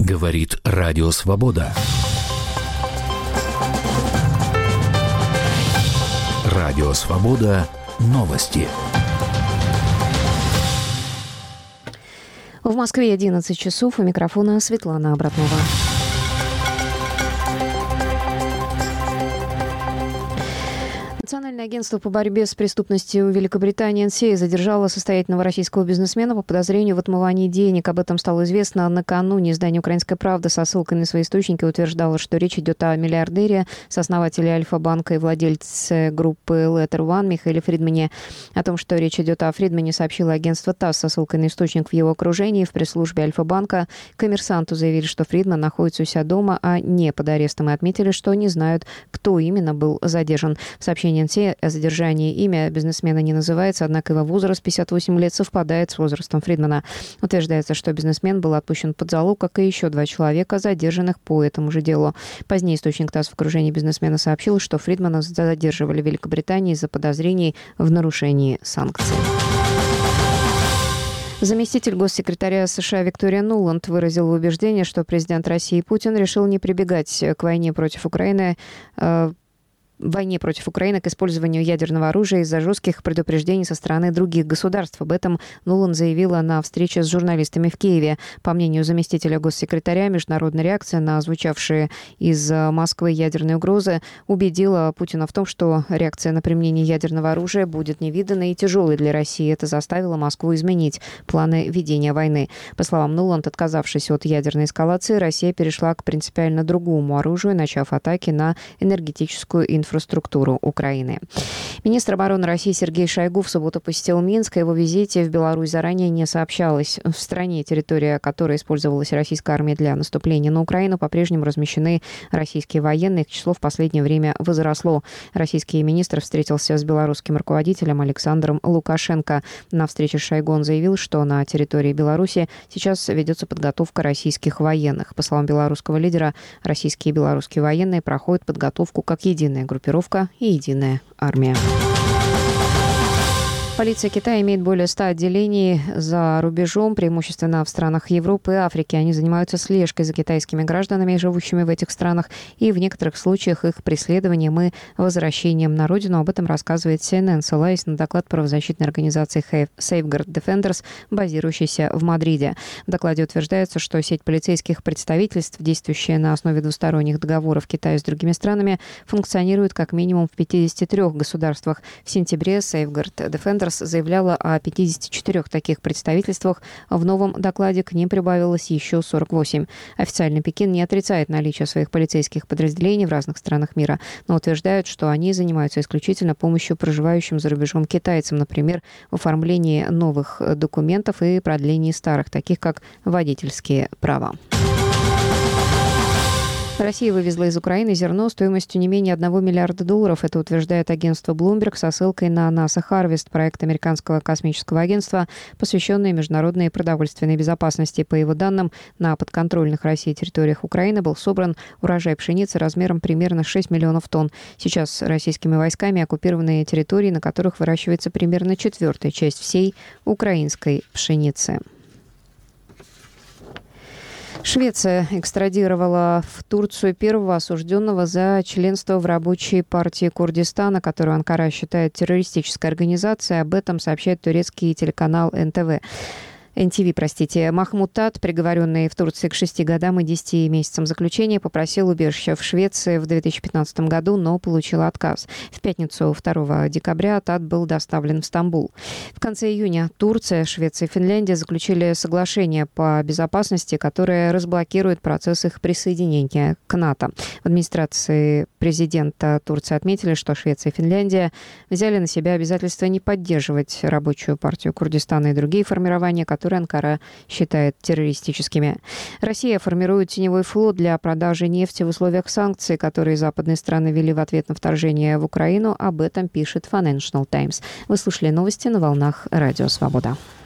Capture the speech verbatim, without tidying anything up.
Говорит Радио Свобода. Радио Свобода. Новости. В Москве одиннадцать часов. У микрофона Светлана Обратнова. Национальное агентство по борьбе с преступностью Великобритании эн си эй задержало состоятельного российского бизнесмена по подозрению в отмывании денег. Об этом стало известно накануне. Издание «Украинская правда» со ссылкой на свои источники утверждало, что речь идет о миллиардере, сооснователе Альфа-банка и владельце группы Letter One Михаиле Фридмане. О том, что речь идет о Фридмане, сообщило агентство ТАСС со ссылкой на источник в его окружении. В пресс-службе Альфа-банка «Коммерсанту» заявили, что Фридман находится у себя дома, а не под арестом, и отметили, что не знают, кто именно был задержан. В сообщении эн си эй о задержании имя бизнесмена не называется, однако его возраст пятьдесят восемь лет совпадает с возрастом Фридмана. Утверждается, что бизнесмен был отпущен под залог, как и еще два человека, задержанных по этому же делу. Позднее источник ТАСС в окружении бизнесмена сообщил, что Фридмана задерживали в Великобритании из-за подозрений в нарушении санкций. Заместитель госсекретаря США Виктория Нуланд выразила убеждение, что президент России Путин решил не прибегать к войне против Украины, э, в войне против Украины к использованию ядерного оружия из-за жестких предупреждений со стороны других государств. Об этом Нуланд заявила на встрече с журналистами в Киеве. По мнению заместителя госсекретаря, международная реакция на звучавшие из Москвы ядерные угрозы убедила Путина в том, что реакция на применение ядерного оружия будет невиданной и тяжелой для России. Это заставило Москву изменить планы ведения войны. По словам Нуланд, отказавшись от ядерной эскалации, Россия перешла к принципиально другому оружию, начав атаки на энергетическую инфраструктуру. инфраструктуру Украины. Министр обороны России Сергей Шойгу в субботу посетил Минск. О его визите в Беларусь заранее не сообщалось. В стране, территория которой использовалась российская армия для наступления на Украину, по-прежнему размещены российские военные. Их число в последнее время возросло. Российский министр встретился с белорусским руководителем Александром Лукашенко. На встрече с Шойгу он заявил, что на территории Беларуси сейчас ведется подготовка российских военных. По словам белорусского лидера, российские и белорусские военные проходят подготовку как единая группировка. группировка и единая армия. Полиция Китая имеет более ста отделений за рубежом, преимущественно в странах Европы и Африки. Они занимаются слежкой за китайскими гражданами, живущими в этих странах, и в некоторых случаях их преследованием и возвращением на родину. Об этом рассказывает си эн эн, ссылаясь на доклад правозащитной организации Safeguard Defenders, базирующейся в Мадриде. В докладе утверждается, что сеть полицейских представительств, действующая на основе двусторонних договоров Китая с другими странами, функционирует как минимум в пятидесяти трёх государствах. В сентябре Safeguard Defenders заявляла о пятидесяти четырёх таких представительствах. В новом докладе к ним прибавилось еще сорок восемь. Официально Пекин не отрицает наличие своих полицейских подразделений в разных странах мира, но утверждают, что они занимаются исключительно помощью проживающим за рубежом китайцам, например, в оформлении новых документов и продлении старых, таких как водительские права. Россия вывезла из Украины зерно стоимостью не менее одного миллиарда долларов. Это утверждает агентство Bloomberg со ссылкой на NASA Harvest, проект американского космического агентства, посвященный международной продовольственной безопасности. По его данным, на подконтрольных России территориях Украины был собран урожай пшеницы размером примерно шесть миллионов тонн. Сейчас российскими войсками оккупированы территории, на которых выращивается примерно четвертая часть всей украинской пшеницы. Швеция экстрадировала в Турцию первого осужденного за членство в рабочей партии Курдистана, которую Анкара считает террористической организацией. Об этом сообщает турецкий телеканал эн тэ вэ. эн ти ви, простите. Махмуд Тат, приговоренный в Турции к шести годам и десяти месяцам заключения, попросил убежища в Швеции в две тысячи пятнадцатом году, но получил отказ. В пятницу второго декабря Тат был доставлен в Стамбул. В конце июня Турция, Швеция и Финляндия заключили соглашение по безопасности, которое разблокирует процесс их присоединения к НАТО. В администрации президента Турции отметили, что Швеция и Финляндия взяли на себя обязательство не поддерживать рабочую партию Курдистана и другие формирования, которые Анкара считает террористическими. Россия формирует теневой флот для продажи нефти в условиях санкций, которые западные страны ввели в ответ на вторжение в Украину. Об этом пишет Financial Times. Вы слушали новости на волнах Радио Свобода.